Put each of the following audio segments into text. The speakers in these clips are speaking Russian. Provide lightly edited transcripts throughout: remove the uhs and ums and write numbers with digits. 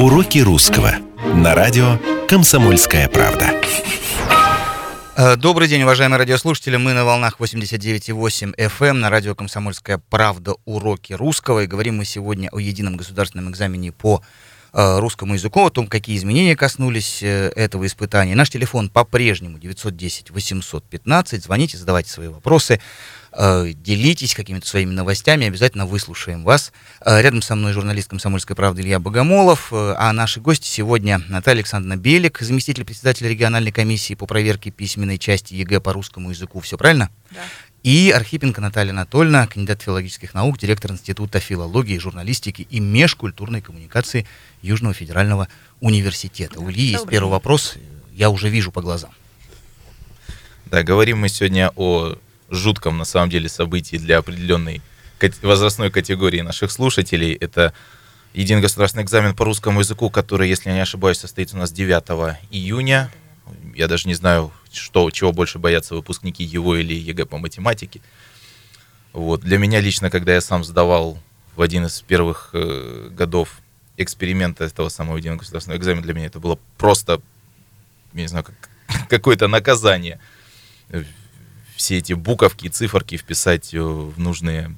Уроки русского на радио «Комсомольская правда». Добрый день, уважаемые радиослушатели. Мы на волнах 89,8 FM на радио «Комсомольская правда». Уроки русского. И говорим мы сегодня о едином государственном экзамене по русскому языку, о том, какие изменения коснулись этого испытания. Наш телефон по-прежнему 910-815. Звоните, задавайте свои вопросы, делитесь какими-то своими новостями, обязательно выслушаем вас. Рядом со мной журналист «Комсомольской правды» Илья Богомолов, а наши гости сегодня Наталья Александровна Белик, заместитель председателя региональной комиссии по проверке письменной части ЕГЭ по русскому языку. Все правильно? Да. И Архипенко Наталья Анатольевна, кандидат филологических наук, директор Института филологии, журналистики и межкультурной коммуникации Южного федерального университета. У Ильи есть первый вопрос, я уже вижу по глазам. Да, говорим мы сегодня о жутком, на самом деле, событии для определенной возрастной категории наших слушателей. Это единый государственный экзамен по русскому языку, который, если я не ошибаюсь, состоится у нас 9 июня. Я даже не знаю, чего больше боятся выпускники ЕВО или ЕГЭ по математике. Вот. Для меня лично, когда я сам сдавал в один из первых годов эксперимента этого самого единого государственного экзамена, для меня это было просто, я не знаю, какое-то наказание. Все эти буковки и циферки вписать в нужные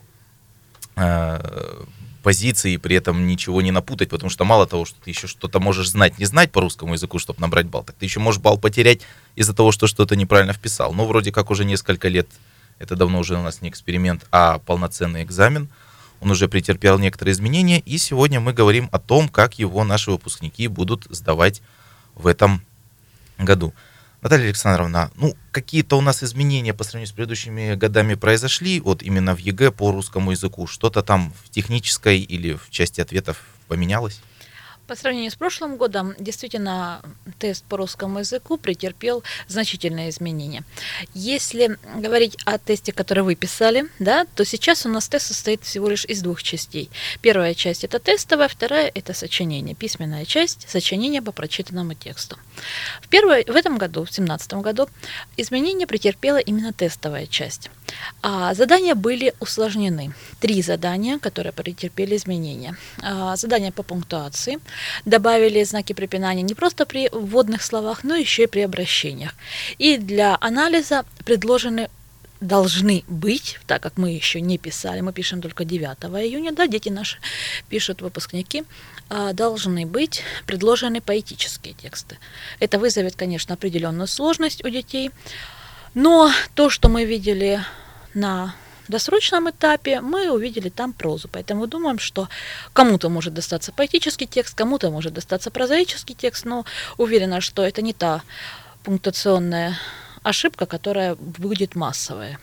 позиции, и при этом ничего не напутать, потому что мало того, что ты еще что-то можешь знать, не знать по русскому языку, чтобы набрать балл, так ты еще можешь балл потерять из-за того, что что-то неправильно вписал. Но вроде как уже несколько лет, это давно уже у нас не эксперимент, а полноценный экзамен, он уже претерпел некоторые изменения, и сегодня мы говорим о том, как его наши выпускники будут сдавать в этом году. Наталья Александровна, какие-то у нас изменения по сравнению с предыдущими годами произошли, вот именно в ЕГЭ по русскому языку? Что-то там в технической или в части ответов поменялось? по сравнению с прошлым годом, действительно, тест по русскому языку претерпел значительные изменения. Если говорить о тесте, который вы писали, да, то сейчас у нас тест состоит всего лишь из двух частей. Первая часть – это тестовая, вторая – это сочинение, письменная часть, сочинение по прочитанному тексту. В этом году, в 2017 году, изменения претерпела именно тестовая часть. А задания были усложнены. 3 задания, которые претерпели изменения. Задания по пунктуации. Добавили знаки препинания не просто при вводных словах, но еще и при обращениях. И для анализа должны быть, так как мы еще не писали, мы пишем только 9 июня, да, дети наши пишут, выпускники, должны быть предложены поэтические тексты. Это вызовет, конечно, определенную сложность у детей, но то, что мы видели на досрочном этапе, мы увидели там прозу, поэтому думаем, что кому-то может достаться поэтический текст, кому-то может достаться прозаический текст, но уверена, что это не та пунктуационная ошибка, которая будет массовая.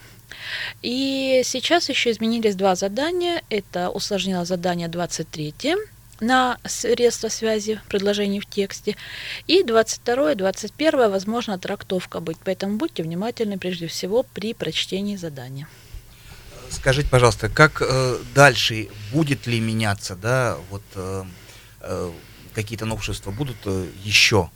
И сейчас еще изменились 2 задания. Это усложнилось задание 23 на средства связи предложений в тексте. И 22, 21, возможно, трактовка быть. Поэтому будьте внимательны прежде всего при прочтении задания. Скажите, пожалуйста, как дальше, будет ли меняться, да, какие-то новшества будут еще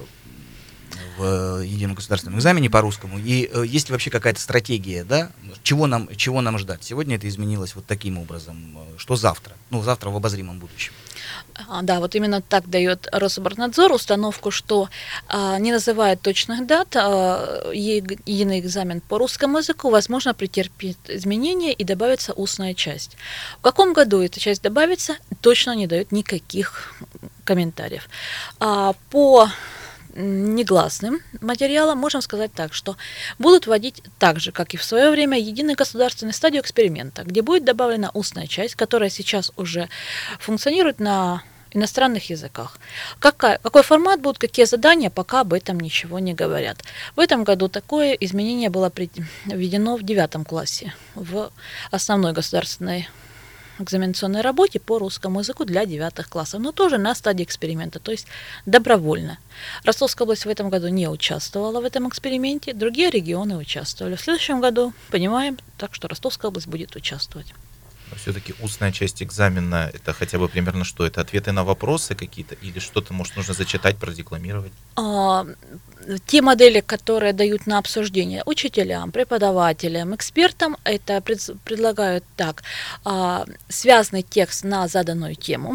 в едином государственном экзамене по русскому, и есть ли вообще какая-то стратегия, да, чего нам ждать? Сегодня это изменилось вот таким образом, что завтра, завтра в обозримом будущем. Да, вот именно так дает Рособорнадзор установку, что не называя точных дат, единый экзамен по русскому языку, возможно, претерпит изменения и добавится устная часть. В каком году эта часть добавится, точно не дает никаких комментариев. По негласным материалам можем сказать так, что будут вводить так же, как и в свое время, единый государственный стадию эксперимента, где будет добавлена устная часть, которая сейчас уже функционирует на иностранных языках. Какой формат будет, какие задания, пока об этом ничего не говорят. В этом году такое изменение было введено в 9 классе в основной государственной экзаменационной работе по русскому языку для 9 классов, но тоже на стадии эксперимента, то есть добровольно. Ростовская область в этом году не участвовала в этом эксперименте, другие регионы участвовали. В следующем году, понимаем, так что Ростовская область будет участвовать. Но все-таки устная часть экзамена, это хотя бы примерно что? Это ответы на вопросы какие-то или что-то, может, нужно зачитать, продекламировать? Те модели, которые дают на обсуждение учителям, преподавателям, экспертам, это предлагают так: связанный текст на заданную тему,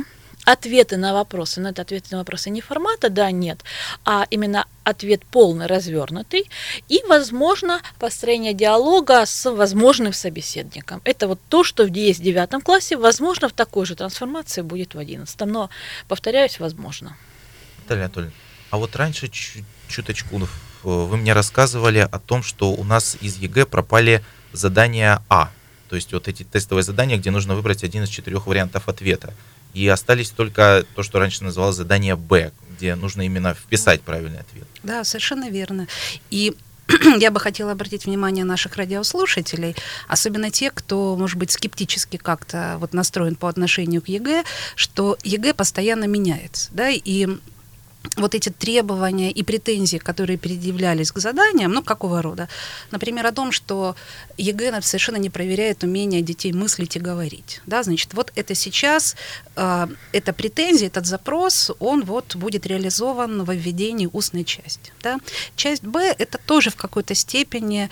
ответы на вопросы, но это ответы на вопросы не формата «да», «нет», а именно ответ полный, развернутый, и, возможно, построение диалога с возможным собеседником. Это вот то, что есть в 9 классе, возможно, в такой же трансформации будет в 11, но, повторяюсь, возможно. Наталья Анатольевна, а вот раньше чуточку вы мне рассказывали о том, что у нас из ЕГЭ пропали задания А, то есть вот эти тестовые задания, где нужно выбрать один из 4 вариантов ответа. И остались только то, что раньше называлось задание Б, где нужно именно вписать правильный ответ. Да, совершенно верно. И я бы хотела обратить внимание наших радиослушателей, особенно те, кто, может быть, скептически как-то вот настроен по отношению к ЕГЭ, что ЕГЭ постоянно меняется, да, и вот эти требования и претензии, которые предъявлялись к заданиям, ну, какого рода? Например, о том, что ЕГЭ совершенно не проверяет умение детей мыслить и говорить. Да? Значит, вот это сейчас, эта претензия, этот запрос, он вот будет реализован во введении устной части. Да? Часть Б — это тоже в какой-то степени,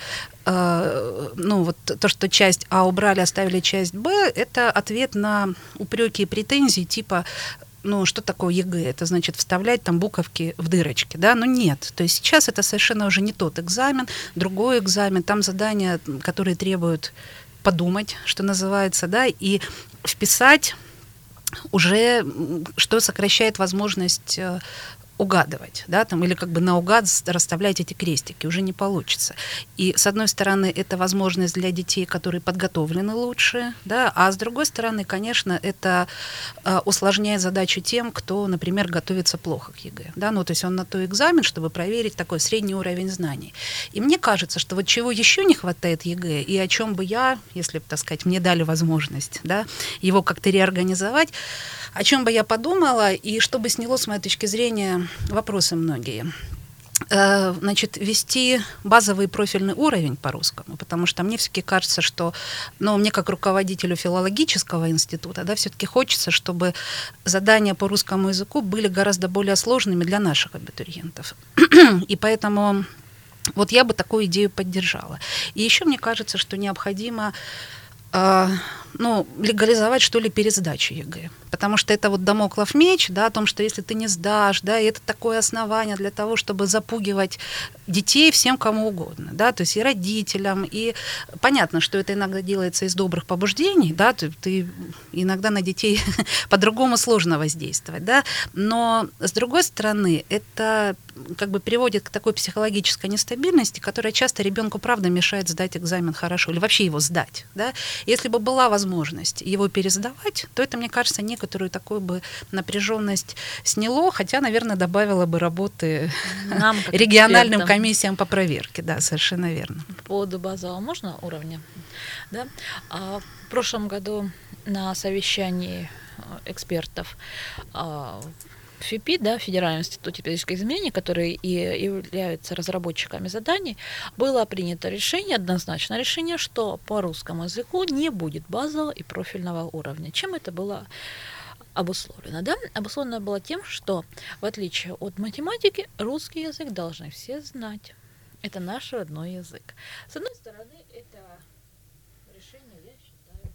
ну, вот то, что часть А убрали, оставили часть Б, это ответ на упреки и претензии типа: ну, что такое ЕГЭ? Это значит вставлять там буковки в дырочки, да? Но нет. То есть сейчас это совершенно уже не тот экзамен, другой экзамен. Там задания, которые требуют подумать, что называется, да, и вписать уже, что сокращает возможность угадывать, да, там, или как бы наугад расставлять эти крестики, уже не получится. И, с одной стороны, это возможность для детей, которые подготовлены лучше, да, а с другой стороны, конечно, это усложняет задачу тем, кто, например, готовится плохо к ЕГЭ, да, ну, то есть он на то экзамен, чтобы проверить такой средний уровень знаний. И мне кажется, что вот чего еще не хватает ЕГЭ, и о чем бы я, если бы, так сказать, мне дали возможность, да, его как-то реорганизовать, о чем бы я подумала, и чтобы сняло, с моей точки зрения, вопросы многие. Значит, ввести базовый профильный уровень по-русскому, потому что мне все-таки кажется, что, ну, мне как руководителю филологического института, да, все-таки хочется, чтобы задания по русскому языку были гораздо более сложными для наших абитуриентов. И поэтому вот я бы такую идею поддержала. И еще мне кажется, что необходимо ну, легализовать, что ли, пересдачу ЕГЭ. Потому что это вот дамоклов меч, да, о том, что если ты не сдашь, да, и это такое основание для того, чтобы запугивать детей всем, кому угодно, да, то есть и родителям, и понятно, что это иногда делается из добрых побуждений, да, ты иногда на детей по-другому сложно воздействовать, да, но с другой стороны, это как бы приводит к такой психологической нестабильности, которая часто ребенку, правда, мешает сдать экзамен хорошо, или вообще его сдать, да. Если бы была возможность его пересдавать, то это, мне кажется, некоторую такую бы напряженность сняло, хотя, наверное, добавило бы работы нам, региональным комиссиям по проверке. Да, совершенно верно. По поводу базового можно уровня? Да? В прошлом году на совещании экспертов в ФИПИ, да, Федеральном институте педагогических изменений, которые и являются разработчиками заданий, было принято решение, однозначное решение, что по русскому языку не будет базового и профильного уровня. Чем это было обусловлено? Да? Обусловлено было тем, что в отличие от математики, русский язык должны все знать. Это наш родной язык. С одной стороны, это решение, я считаю,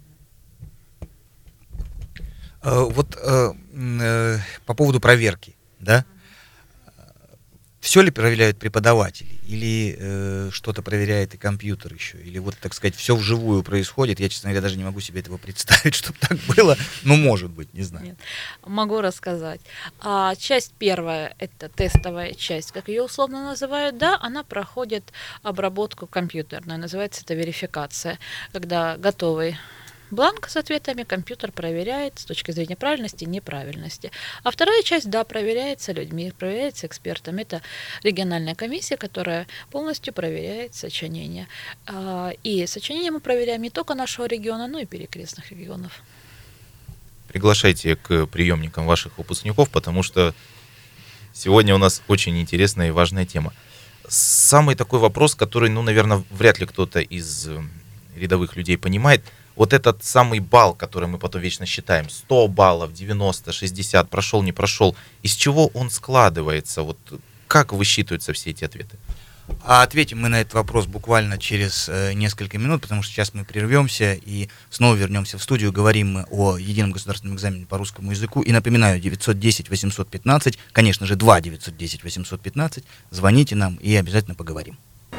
правильным. Вот по поводу проверки, да? Все ли проверяют преподаватели? Или что-то проверяет и компьютер еще? Или вот, так сказать, все вживую происходит? Я, честно говоря, даже не могу себе этого представить, чтобы так было. Ну, может быть, не знаю. Нет, могу рассказать. Часть первая, это тестовая часть, как ее условно называют, да, она проходит обработку компьютерную. Называется это верификация, когда готовый бланк с ответами компьютер проверяет с точки зрения правильности и неправильности. А вторая часть, да, проверяется людьми, проверяется экспертами. Это региональная комиссия, которая полностью проверяет сочинение. И сочинение мы проверяем не только нашего региона, но и перекрестных регионов. Приглашайте к приемникам ваших выпускников, потому что сегодня у нас очень интересная и важная тема. Самый такой вопрос, который, ну, наверное, вряд ли кто-то из рядовых людей понимает. Вот этот самый балл, который мы потом вечно считаем, 100 баллов, 90, 60, прошел, не прошел, из чего он складывается? Вот как высчитываются все эти ответы? А ответим мы на этот вопрос буквально через несколько минут, потому что сейчас мы прервемся и снова вернемся в студию. Говорим мы о едином государственном экзамене по русскому языку. И напоминаю, 910-815, конечно же, 2-910-815. Звоните нам и обязательно поговорим.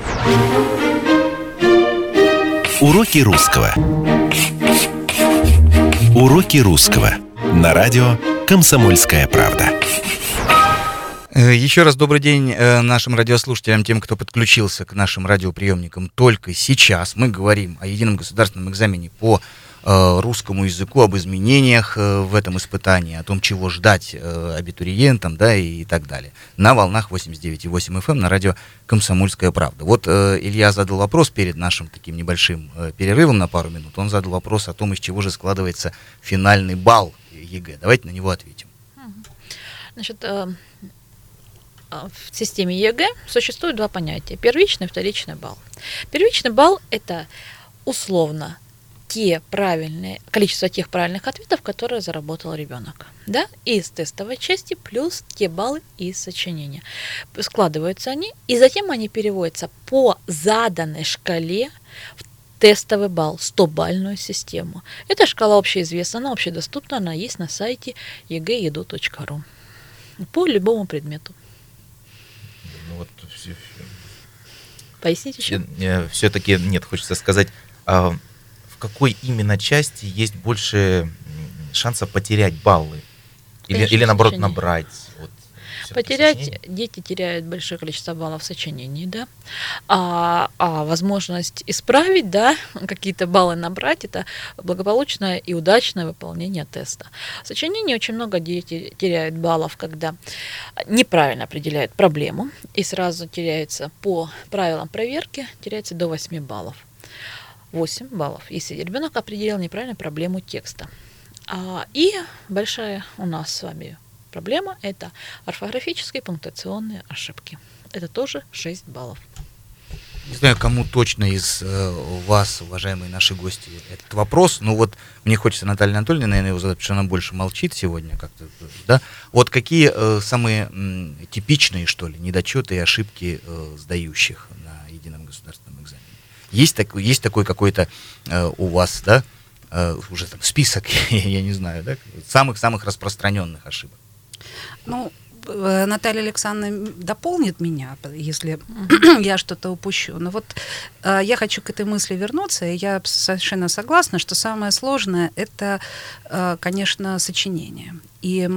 Уроки русского. Уроки русского. На радио «Комсомольская правда». Еще раз добрый день нашим радиослушателям, тем, кто подключился к нашим радиоприемникам только сейчас. Мы говорим о едином государственном экзамене по русскому языку, об изменениях в этом испытании, о том, чего ждать абитуриентам, да, и так далее. На волнах 89,8 FM на радио «Комсомольская правда». Вот Илья задал вопрос перед нашим таким небольшим перерывом на пару минут. Он задал вопрос о том, из чего же складывается финальный балл ЕГЭ. Давайте на него ответим. Значит, в системе ЕГЭ существует два понятия: первичный и вторичный балл. Первичный балл – это условно количество тех правильных ответов, которые заработал ребенок, да, из тестовой части плюс те баллы из сочинения. Складываются они, и затем они переводятся по заданной шкале в тестовый балл, 100-бальную систему. Эта шкала общеизвестна, она общедоступна, она есть на сайте egeedu.ru по любому предмету. Ну, вот, Поясните еще? Все-таки нет, хочется сказать, в какой именно части есть больше шансов потерять баллы? Или наоборот, сочинение. набрать? Вот, Потерять, дети теряют большое количество баллов в сочинении, да, а возможность исправить, да, какие-то баллы набрать, это благополучное и удачное выполнение теста. В сочинении очень много детей теряют баллов, когда неправильно определяют проблему, и сразу теряется по правилам проверки, теряется до 8 баллов. 8 баллов, если ребенок определил неправильно проблему текста. И большая у нас с вами проблема – это орфографические пунктуационные ошибки. Это тоже 6 баллов. Не знаю, кому точно из вас, уважаемые наши гости, этот вопрос, но вот мне хочется Наталье Анатольевне, наверное, его задать, потому что она больше молчит сегодня как-то, да? Вот какие самые типичные, что ли, недочеты и ошибки сдающих на едином государственном экзамене? Есть такой какой-то у вас, да, уже там список, я не знаю, да, самых распространенных ошибок? Ну, Наталья Александровна дополнит меня, если я что-то упущу. Но вот я хочу к этой мысли вернуться, и я совершенно согласна, что самое сложное – это, конечно, сочинение. И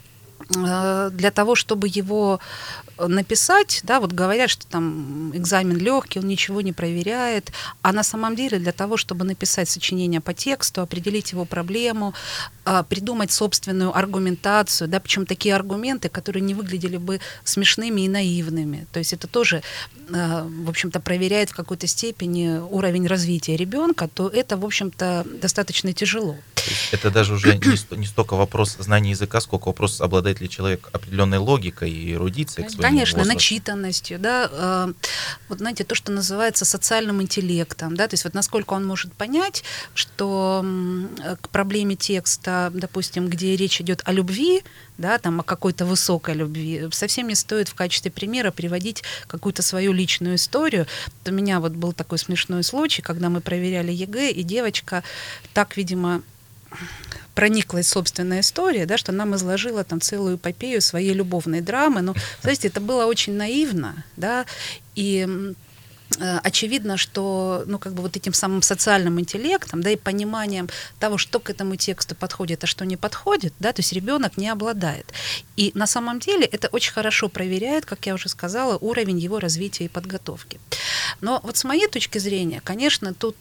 для того, чтобы его написать, да, вот говорят, что там экзамен легкий, он ничего не проверяет, а на самом деле для того, чтобы написать сочинение по тексту, определить его проблему, придумать собственную аргументацию, да, причем такие аргументы, которые не выглядели бы смешными и наивными. То есть это тоже, в общем-то, проверяет в какой-то степени уровень развития ребенка, то это, в общем-то, достаточно тяжело. Это даже уже не столько вопрос знания языка, сколько вопрос, обладает ли человек определенной логикой и эрудицией к своему Конечно, возрасту. начитанностью, да, вот знаете, то, что называется социальным интеллектом, да, то есть вот насколько он может понять, что к проблеме текста, допустим, где речь идет о любви, да, там, о какой-то высокой любви, совсем не стоит в качестве примера приводить какую-то свою личную историю. Вот у меня вот был такой смешной случай, когда мы проверяли ЕГЭ, и девочка так, видимо, прониклась собственная история, да, что нам изложила там целую эпопею своей любовной драмы. Но, знаете, это было очень наивно, да, и очевидно, что, ну, как бы вот этим самым социальным интеллектом, да, и пониманием того, что к этому тексту подходит, а что не подходит, да, то есть ребенок не обладает. И на самом деле это очень хорошо проверяет, как я уже сказала, уровень его развития и подготовки. Но вот с моей точки зрения, конечно, тут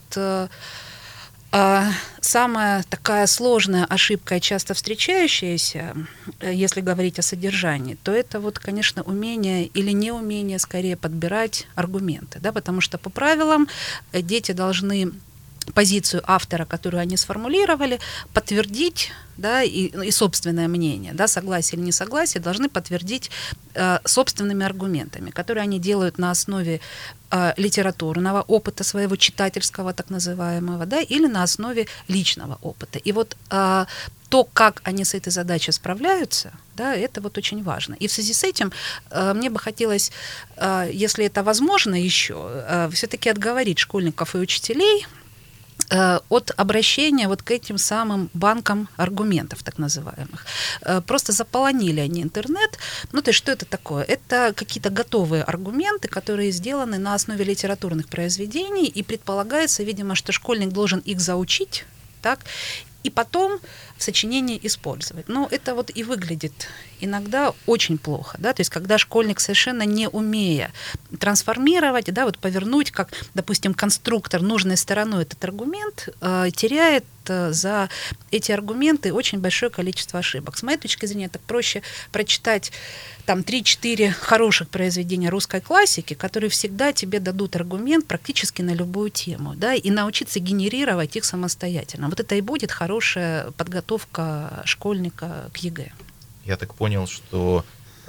самая такая сложная ошибка, часто встречающаяся, если говорить о содержании, то это вот, конечно, умение или неумение скорее подбирать аргументы, да, потому что по правилам дети должны позицию автора, которую они сформулировали, подтвердить, да, и собственное мнение, да, согласие или несогласие, должны подтвердить собственными аргументами, которые они делают на основе литературного опыта своего читательского, так называемого, да, или на основе личного опыта. И вот то, как они с этой задачей справляются, да, это вот очень важно. И в связи с этим мне бы хотелось, если это возможно еще, все-таки отговорить школьников и учителей от обращения вот к этим самым банкам аргументов, так называемых. Просто заполонили они интернет. Ну, то есть что это такое? Это какие-то готовые аргументы, которые сделаны на основе литературных произведений, и предполагается, видимо, что школьник должен их заучить, так, и потом в сочинении использовать. Но это вот и выглядит иногда очень плохо, да, то есть когда школьник, совершенно не умея трансформировать, да, вот повернуть, как, допустим, конструктор нужной стороной этот аргумент, теряет за эти аргументы очень большое количество ошибок. С моей точки зрения, так проще прочитать там 3-4 хороших произведения русской классики, которые всегда тебе дадут аргумент практически на любую тему, да, и научиться генерировать их самостоятельно. Вот это и будет хорошая подготовка школьника к ЕГЭ. Я так понял, что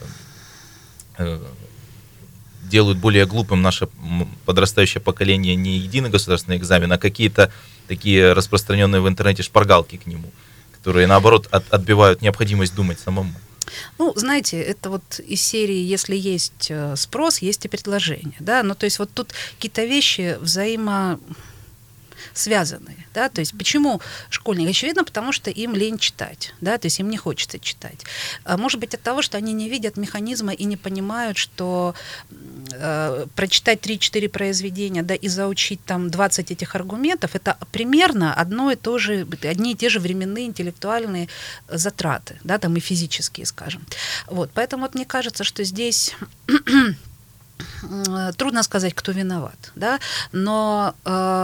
делают более глупым наше подрастающее поколение не единый государственный экзамен, а какие-то такие распространенные в интернете шпаргалки к нему, которые, наоборот, отбивают необходимость думать самому. Ну, знаете, это вот из серии «Если есть спрос, есть и предложение». Да? Ну, то есть вот тут какие-то вещи взаимосвязанные. Да? То есть почему школьники? Очевидно, потому что им лень читать. Да? То есть им не хочется читать. Может быть, от того, что они не видят механизма и не понимают, что прочитать 3-4 произведения, да, и заучить там 20 этих аргументов, это примерно одни и те же временные интеллектуальные затраты, да, там и физические, скажем. Вот, поэтому вот мне кажется, что здесь трудно сказать, кто виноват, да, но,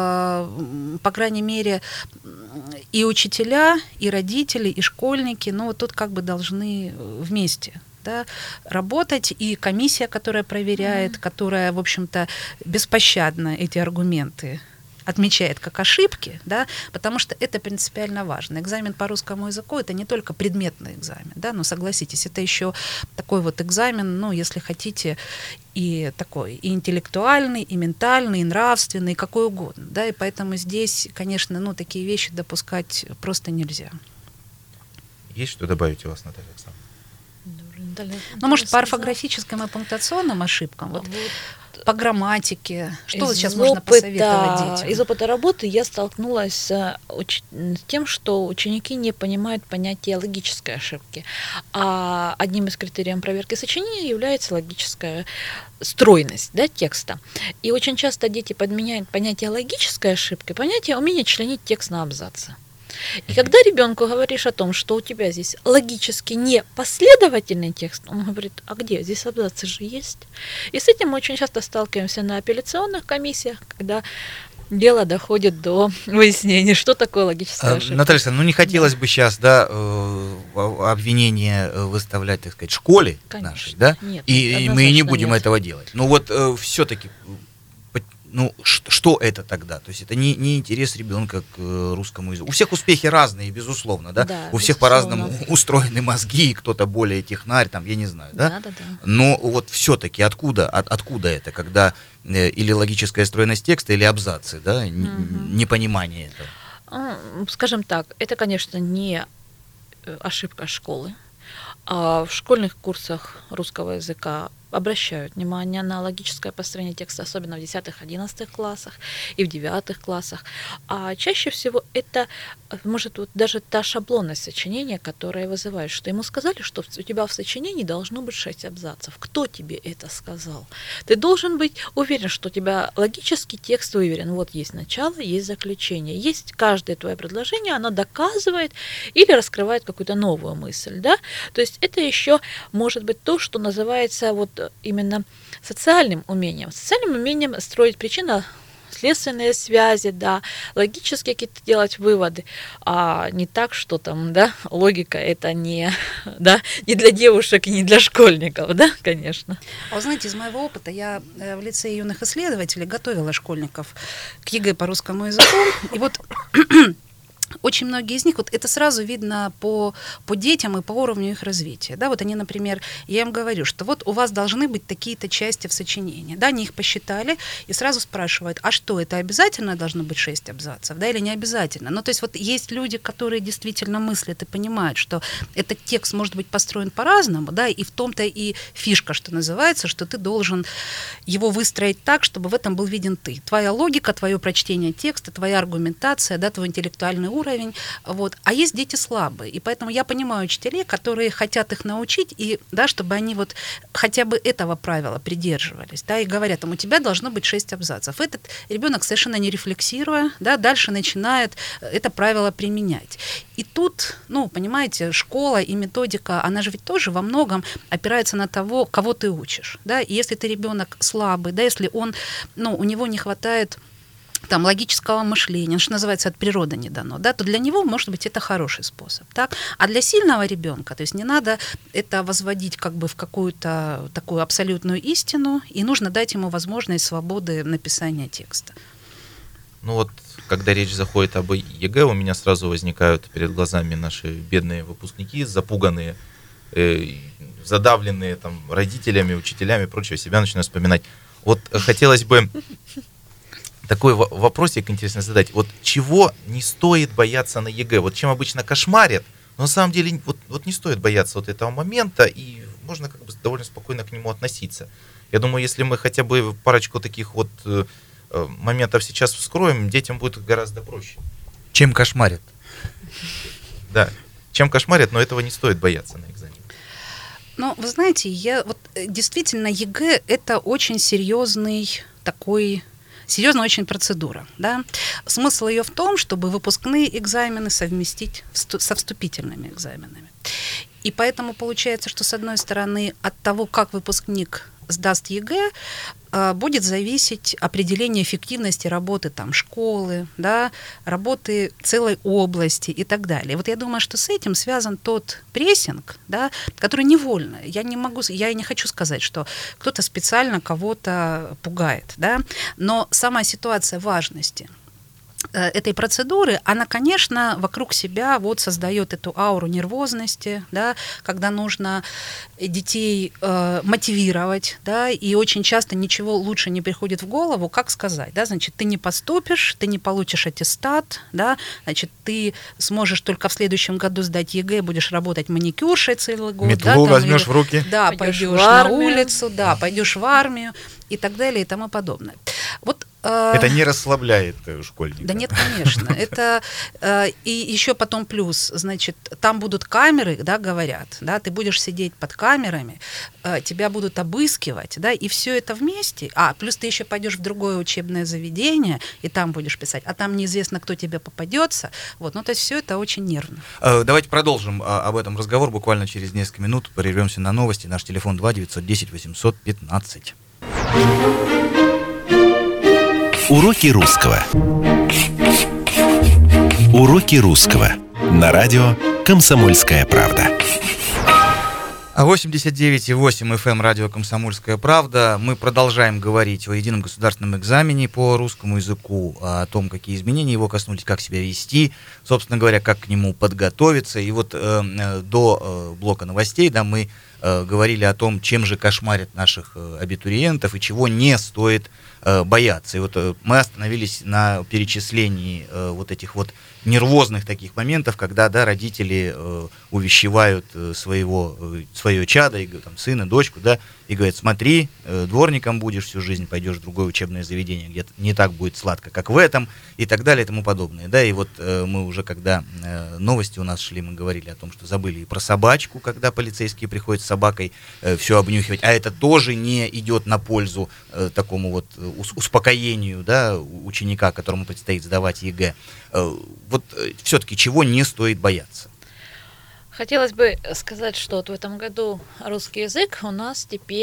по крайней мере, и учителя, и родители, и школьники, ну, вот тут как бы должны вместе, да, работать, и комиссия, которая проверяет, которая, в общем-то, беспощадно эти аргументы отмечает как ошибки, да, потому что это принципиально важно. Экзамен по русскому языку — это не только предметный экзамен, да, но согласитесь, это еще такой вот экзамен, ну, если хотите, и такой, и интеллектуальный, и ментальный, и нравственный, и какой угодно, да, и поэтому здесь, конечно, ну, такие вещи допускать просто нельзя. Есть что добавить у вас, Наталья Александровна? Ну, может, по орфографическим и пунктуационным ошибкам, вот, по грамматике, что вот сейчас можно посоветовать детям? Из опыта работы я столкнулась с тем, что ученики не понимают понятия логической ошибки. А одним из критериев проверки сочинения является логическая стройность, да, текста. И очень часто дети подменяют понятие логической ошибки, понятие умения членить текст на абзацы. И когда ребенку говоришь о том, что у тебя здесь логически не последовательный текст, он говорит: а где? Здесь абзацы же есть. И с этим мы очень часто сталкиваемся на апелляционных комиссиях, когда дело доходит до выяснения, что такое логическая ошибка. Наталья Александровна, ну не хотелось бы сейчас, да, обвинения выставлять, так сказать, школе нашей, да? Нет, и мы и не будем этого делать. Но вот все-таки, ну, что это тогда? То есть это не интерес ребенка к русскому языку. У всех успехи разные, безусловно, да? У всех по-разному устроены мозги, кто-то более технарь, там, я не знаю, да? Но вот все-таки откуда это, когда или логическая стройность текста, или абзацы, да? Непонимание этого. Скажем так, это, конечно, не ошибка школы. А в школьных курсах русского языка обращают внимание на логическое построение текста, особенно в 10-11 классах и в 9 классах. А чаще всего это, может, вот даже та шаблонность сочинения, которая вызывает, что ему сказали, что у тебя в сочинении должно быть 6 абзацев. Кто тебе это сказал? Ты должен быть уверен, что у тебя логический текст уверен. Вот есть начало, есть заключение. Есть каждое твое предложение, оно доказывает или раскрывает какую-то новую мысль. Да? То есть это еще может быть то, что называется вот именно социальным умением. Социальным умением строить причинно причинно-следственные связи, да, логические какие-то делать выводы, а не так, что там, да, логика это не, да, не для девушек и не для школьников, да, конечно. А вы знаете, из моего опыта я в лицее юных исследователей готовила школьников к ЕГЭ по русскому языку, и вот очень многие из них, вот это сразу видно по детям и по уровню их развития. Да, вот они, например, я им говорю, что вот у вас должны быть такие-то части в сочинении. Да, они их посчитали и сразу спрашивают, а что, это обязательно должно быть 6 абзацев, да, или не обязательно? Ну, то есть вот есть люди, которые действительно мыслят и понимают, что этот текст может быть построен по-разному, да, и в том-то и фишка, что называется, что ты должен его выстроить так, чтобы в этом был виден ты. Твоя логика, твое прочтение текста, твоя аргументация, да, твой интеллектуальный уровень, вот. А есть дети слабые, и поэтому я понимаю учителей, которые хотят их научить, и, да, чтобы они вот хотя бы этого правила придерживались, да, и говорят, там, у тебя должно быть 6 абзацев. Этот ребенок, совершенно не рефлексируя, да, дальше начинает это правило применять. И тут, ну, понимаете, школа и методика, она же ведь тоже во многом опирается на того, кого ты учишь, да, и если ты ребенок слабый, да, если он, ну, у него не хватает там, логического мышления, что называется, от природы не дано, да, то для него, может быть, это хороший способ. Так? А для сильного ребенка, то есть не надо это возводить как бы в какую-то такую абсолютную истину, и нужно дать ему возможность свободы написания текста. Ну вот, когда речь заходит об ЕГЭ, у меня сразу возникают перед глазами наши бедные выпускники, запуганные, задавленные там родителями, учителями и прочее, себя начинаю вспоминать. Вот хотелось бы такой вопросик интересно задать. Вот чего не стоит бояться на ЕГЭ? Вот чем обычно кошмарят, но на самом деле вот не стоит бояться вот этого момента, и можно как бы довольно спокойно к нему относиться. Я думаю, если мы хотя бы парочку таких вот моментов сейчас вскроем, детям будет гораздо проще. Чем кошмарят? Да, чем кошмарят, но этого не стоит бояться на экзамене. Ну, вы знаете, действительно, ЕГЭ — это очень серьезная очень процедура. Да? Смысл ее в том, чтобы выпускные экзамены совместить со вступительными экзаменами. И поэтому получается, что с одной стороны от того, как выпускник сдаст ЕГЭ, будет зависеть определение эффективности работы там, школы, да, работы целой области и так далее. Вот я думаю, что с этим связан тот прессинг, да, который невольно. Я не хочу сказать, что кто-то специально кого-то пугает, да, но сама ситуация важности этой процедуры, она, конечно, вокруг себя вот создает эту ауру нервозности, да, когда нужно детей мотивировать, да, и очень часто ничего лучше не приходит в голову, как сказать, да, значит, ты не поступишь, ты не получишь аттестат, да, значит, ты сможешь только в следующем году сдать ЕГЭ, будешь работать маникюршей целый год. Метлу да, возьмешь в руки. Да, пойдешь на улицу, да, пойдешь в армию и так далее и тому подобное. Вот это не расслабляет школьника. Да нет, конечно. Это и еще потом плюс, значит, там будут камеры, да, говорят, да, ты будешь сидеть под камерами, тебя будут обыскивать, да, и все это вместе. Плюс ты еще пойдешь в другое учебное заведение, и там будешь писать, а там неизвестно, кто тебе попадется. Вот, ну, то есть все это очень нервно. Давайте продолжим об этом разговор буквально через несколько минут. Прервемся на новости. Наш телефон 2 910 815. Уроки русского. Уроки русского. На радио «Комсомольская правда». 89,8 FM радио «Комсомольская правда». Мы продолжаем говорить о едином государственном экзамене по русскому языку, о том, какие изменения его коснулись, как себя вести, собственно говоря, как к нему подготовиться. И вот до блока новостей, да, мы говорили о том, чем же кошмарят наших абитуриентов и чего не стоит бояться. И вот мы остановились на перечислении вот этих вот нервозных таких моментов, когда, да, родители увещевают свое чадо, и, там, сына, дочку, да, и говорят: смотри, дворником будешь всю жизнь, пойдешь в другое учебное заведение, где не так будет сладко, как в этом, и так далее, и тому подобное. Да, и вот мы уже, когда новости у нас шли, мы говорили о том, что забыли и про собачку, когда полицейские приходят с собакой все обнюхивать, а это тоже не идет на пользу такому вот успокоению, да, ученика, которому предстоит сдавать ЕГЭ. Вот все-таки чего не стоит бояться? Хотелось бы сказать, что вот в этом году русский язык у нас теперь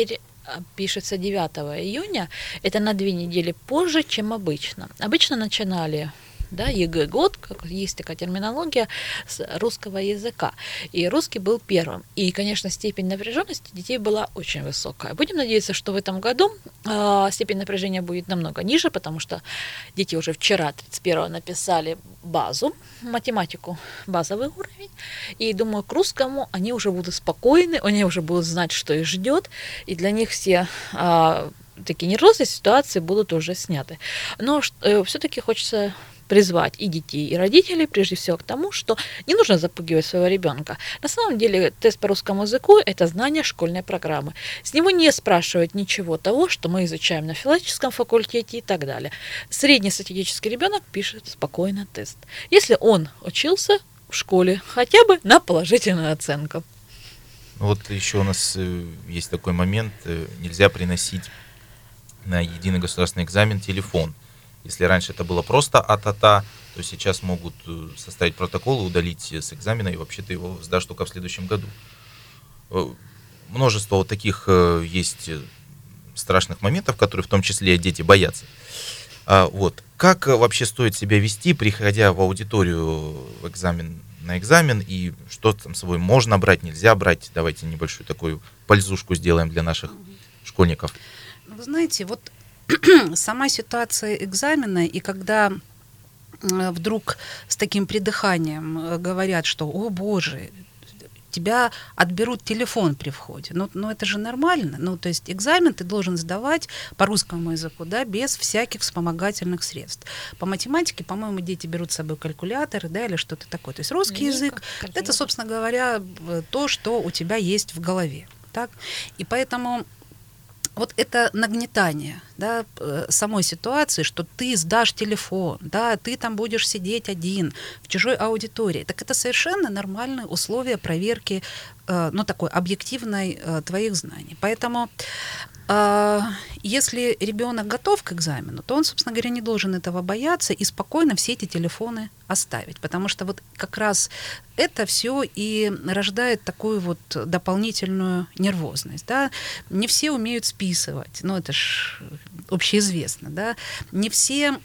пишется 9 июня, это на 2 недели позже, чем обычно. Обычно начинали, да, ЕГЭ год, как есть такая терминология, с русского языка. И русский был первым. И, конечно, степень напряженности детей была очень высокая. Будем надеяться, что в этом году степень напряжения будет намного ниже, потому что дети уже вчера, 31-го, написали базу, математику, базовый уровень. И, думаю, к русскому они уже будут спокойны, они уже будут знать, что их ждет. И для них все такие нервозные ситуации будут уже сняты. Но все-таки хочется призвать и детей, и родителей, прежде всего, к тому, что не нужно запугивать своего ребенка. На самом деле, тест по русскому языку – это знание школьной программы. С него не спрашивают ничего того, что мы изучаем на филологическом факультете и так далее. Среднестатистический ребенок пишет спокойно тест, если он учился в школе хотя бы на положительную оценку. Вот еще у нас есть такой момент, нельзя приносить на единый государственный экзамен телефон. Если раньше это было просто а-та-та, то сейчас могут составить протокол и удалить с экзамена, и вообще ты его сдашь только в следующем году. Множество вот таких есть страшных моментов, которые в том числе дети боятся. Вот. Как вообще стоит себя вести, приходя в аудиторию на экзамен, и что там с собой можно брать, нельзя брать? Давайте небольшую такую пользушку сделаем для наших школьников. Вы знаете, вот сама ситуация экзамена, и когда вдруг с таким придыханием говорят, что «О, Боже, тебя отберут телефон при входе». Ну, это же нормально. То есть экзамен ты должен сдавать по русскому языку, да, без всяких вспомогательных средств. По математике, по-моему, дети берут с собой калькуляторы, да, или что-то такое. То есть русский язык – это, собственно говоря, то, что у тебя есть в голове. Так? И поэтому вот это нагнетание, да, самой ситуации, что ты сдашь телефон, да, ты там будешь сидеть один в чужой аудитории, так это совершенно нормальные условия проверки, такой объективной твоих знаний. Поэтому если ребенок готов к экзамену, то он, собственно говоря, не должен этого бояться и спокойно все эти телефоны оставить, потому что вот как раз это все и рождает такую вот дополнительную нервозность, да. Не все умеют списывать, это ж общеизвестно, да. Не все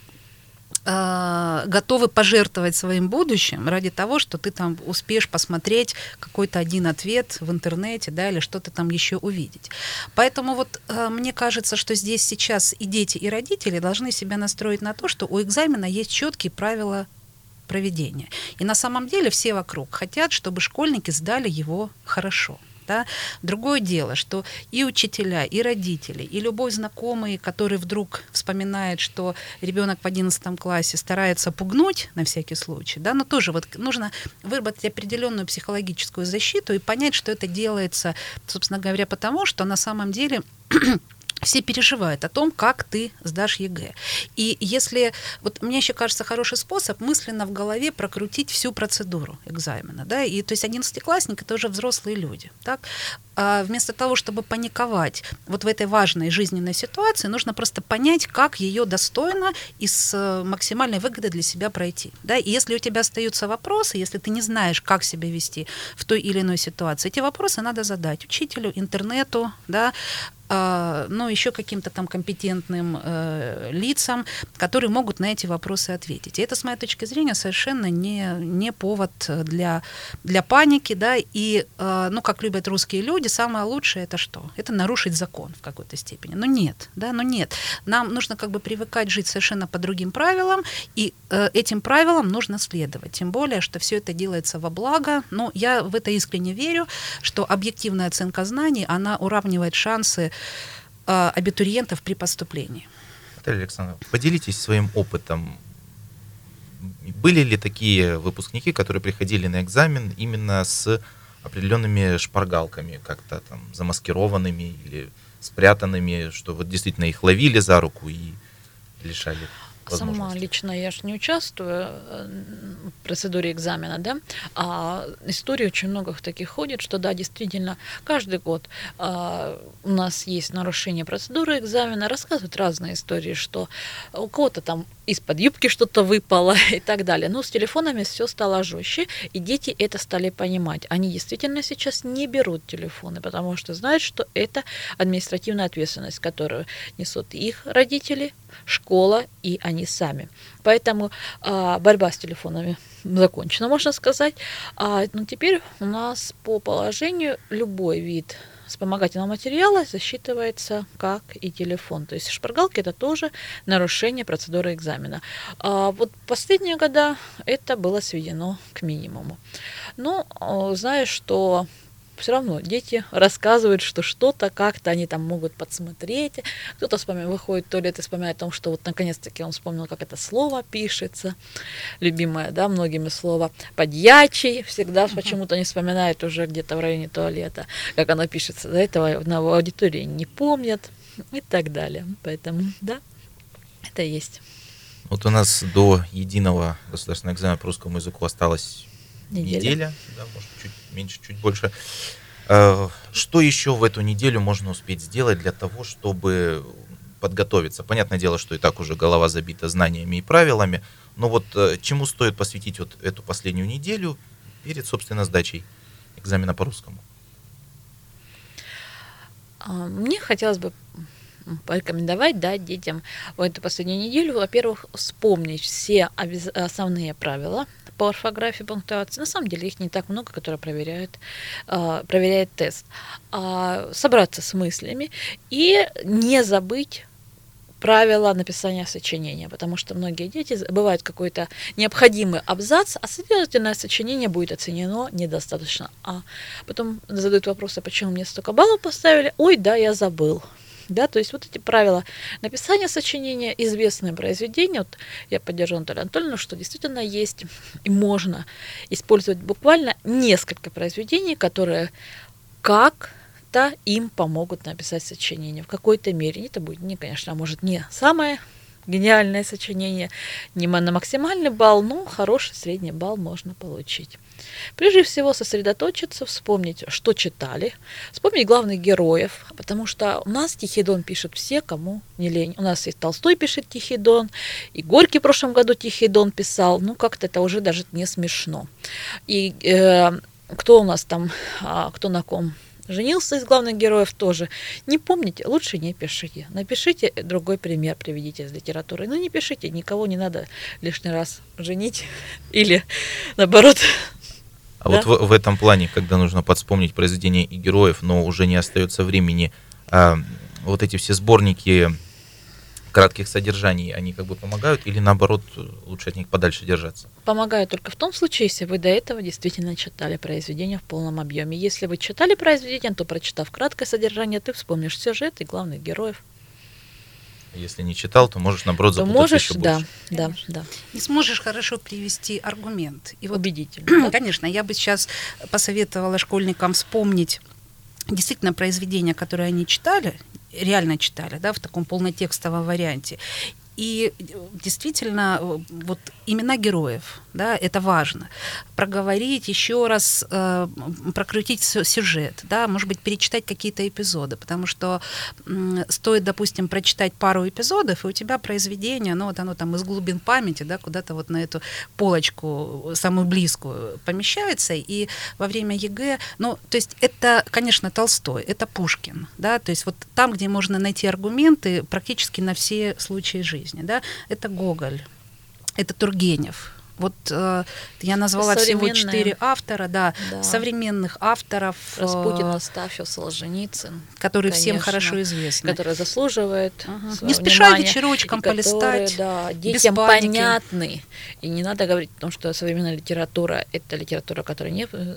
готовы пожертвовать своим будущим ради того, что ты там успеешь посмотреть какой-то один ответ в интернете, да, или что-то там еще увидеть. Поэтому вот мне кажется, что здесь сейчас и дети, и родители должны себя настроить на то, что у экзамена есть четкие правила проведения. И на самом деле все вокруг хотят, чтобы школьники сдали его хорошо. Да? Другое дело, что и учителя, и родители, и любой знакомый, который вдруг вспоминает, что ребенок в 11 классе старается пугнуть на всякий случай, да, но тоже вот нужно выработать определенную психологическую защиту и понять, что это делается, собственно говоря, потому что на самом деле все переживают о том, как ты сдашь ЕГЭ. И если... Вот мне еще кажется хороший способ мысленно в голове прокрутить всю процедуру экзамена. Да? И, то есть 11-классники — это уже взрослые люди. Так? А вместо того, чтобы паниковать вот в этой важной жизненной ситуации, нужно просто понять, как ее достойно и с максимальной выгодой для себя пройти. Да? И если у тебя остаются вопросы, если ты не знаешь, как себя вести в той или иной ситуации, эти вопросы надо задать учителю, интернету, да, еще каким-то там компетентным лицам, которые могут на эти вопросы ответить. И это, с моей точки зрения, совершенно не повод для паники, да, и, как любят русские люди, самое лучшее — это что? Это нарушить закон в какой-то степени. Но нет. Нам нужно как бы привыкать жить совершенно по другим правилам, и этим правилам нужно следовать. Тем более, что все это делается во благо. Но я в это искренне верю, что объективная оценка знаний, она уравнивает шансы абитуриентов при поступлении. Наталья Александровна, поделитесь своим опытом. Были ли такие выпускники, которые приходили на экзамен именно с определенными шпаргалками, как-то там замаскированными или спрятанными, что вот действительно их ловили за руку и лишали возможности? Сама лично я же не участвую в процедуре экзамена, да, а истории очень много таких ходит, что да, действительно, каждый год у нас есть нарушение процедуры экзамена, рассказывают разные истории, что у кого-то там из-под юбки что-то выпало и так далее. Но с телефонами все стало жестче, и дети это стали понимать. Они действительно сейчас не берут телефоны, потому что знают, что это административная ответственность, которую несут их родители, школа и они сами. Поэтому борьба с телефонами закончена, можно сказать. Но теперь у нас по положению любой вид вспомогательного материала засчитывается как и телефон. То есть шпаргалки это тоже нарушение процедуры экзамена. Вот последние года это было сведено к минимуму. Но знаю, что все равно дети рассказывают, что что-то как-то они там могут подсмотреть. Кто-то выходит в туалет и вспоминает о том, что вот наконец-таки он вспомнил, как это слово пишется. Любимое, да, многими слово. Подьячий всегда почему-то не вспоминает уже где-то в районе туалета, как оно пишется. До этого в аудитории не помнят и так далее. Поэтому, да, это есть. Вот у нас до единого государственного экзамена по русскому языку осталась неделя, да, может, чуть меньше, чуть больше. Что еще в эту неделю можно успеть сделать для того, чтобы подготовиться? Понятное дело, что и так уже голова забита знаниями и правилами, но вот чему стоит посвятить вот эту последнюю неделю перед, собственно, сдачей экзамена по русскому? Мне хотелось бы порекомендовать, да, детям в эту последнюю неделю, во-первых, вспомнить все основные правила по орфографии, пунктуации. На самом деле их не так много, которые проверяет тест. Собраться с мыслями и не забыть правила написания сочинения, потому что многие дети забывают какой-то необходимый абзац, а следовательно сочинение будет оценено недостаточно. А потом задают вопросы, почему мне столько баллов поставили. Ой, да, я забыл. Да, то есть вот эти правила написания сочинения, известные произведения, вот я поддержу Наталью Анатольевну, что действительно есть и можно использовать буквально несколько произведений, которые как-то им помогут написать сочинение в какой-то мере. Это будет, конечно, может не самое гениальное сочинение, не на максимальный балл, но хороший средний балл можно получить. Прежде всего сосредоточиться, вспомнить, что читали, вспомнить главных героев, потому что у нас Тихий Дон пишут все, кому не лень. У нас и Толстой пишет Тихий Дон, и Горький в прошлом году Тихий Дон писал, ну как-то это уже даже не смешно. И кто у нас там, кто на ком женился из главных героев тоже. Не помните, лучше не пишите. Напишите другой пример, приведите из литературы. Ну не пишите, никого не надо лишний раз женить или наоборот. А да? Вот в этом плане, когда нужно подвспомнить произведения и героев, но уже не остается времени, вот эти все сборники кратких содержаний, они как бы помогают или наоборот лучше от них подальше держаться? Помогают только в том случае, если вы до этого действительно читали произведение в полном объеме. Если вы читали произведение, то прочитав краткое содержание, ты вспомнишь сюжет и главных героев. Если не читал, то можешь наоборот запутаться еще больше. Да. Не сможешь хорошо привести аргумент. И вот, убедительно. Конечно, я бы сейчас посоветовала школьникам вспомнить действительно произведения, которые они читали, реально читали, да, в таком полнотекстовом варианте. И действительно, вот имена героев, да, это важно. Проговорить еще раз, прокрутить сюжет, да, может быть, перечитать какие-то эпизоды, потому что стоит, допустим, прочитать пару эпизодов, и у тебя произведение, ну, вот оно там из глубин памяти, да, куда-то вот на эту полочку самую близкую помещается, и во время ЕГЭ, ну, то есть это, конечно, Толстой, это Пушкин, да, то есть вот там, где можно найти аргументы практически на все случаи жизни. Да? Это Гоголь, это Тургенев. Вот я назвала всего 4 автора, да, современных авторов. Распутин, Астафьев, Солженицын. Которые всем хорошо известны. Которые заслуживают не спеша вечерочком полистать. Да, детям понятны. И не надо говорить о том, что современная литература – это литература, которая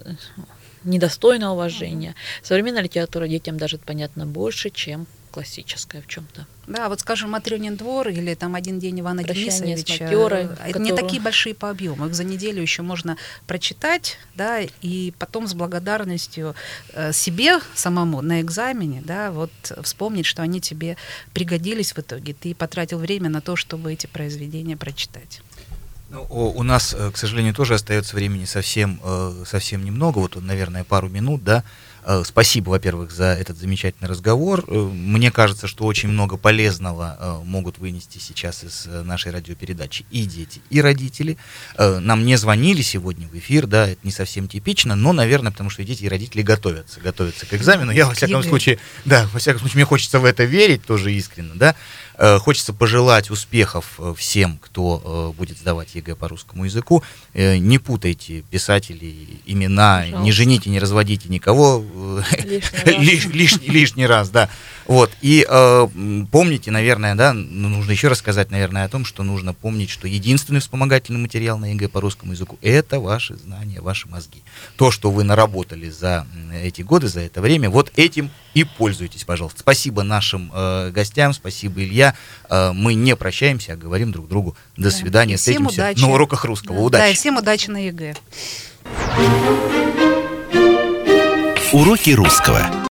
недостойна уважения. Современная литература детям даже понятна больше, чем классическая в чем-то. Да, вот скажем, «Матрёнин двор» или там «Один день Ивана Денисовича». Это не такие большие по объему. Их за неделю еще можно прочитать, да, и потом с благодарностью себе самому на экзамене, да, вот вспомнить, что они тебе пригодились в итоге. Ты потратил время на то, чтобы эти произведения прочитать. У нас, к сожалению, тоже остается времени совсем немного, вот, наверное, пару минут, да. Спасибо, во-первых, за этот замечательный разговор. Мне кажется, что очень много полезного могут вынести сейчас из нашей радиопередачи и дети, и родители. Нам не звонили сегодня в эфир, да, это не совсем типично, но, наверное, потому что и дети, и родители готовятся к экзамену. Я, во всяком случае, мне хочется в это верить тоже искренне, да. Хочется пожелать успехов всем, кто будет сдавать ЕГЭ по русскому языку. Не путайте писателей, имена, пожалуйста. Не жените, не разводите никого лишний раз, да. Вот. И помните, наверное, да, нужно еще раз сказать, наверное, о том, что нужно помнить, что единственный вспомогательный материал на ЕГЭ по русскому языку — это ваши знания, ваши мозги. То, что вы наработали за эти годы, за это время, вот этим и пользуйтесь, пожалуйста. Спасибо нашим гостям, спасибо, Илья. Мы не прощаемся, а говорим друг другу до свидания. Встретимся на уроках русского. Удачи. Да, и всем удачи на ЕГЭ. Уроки русского.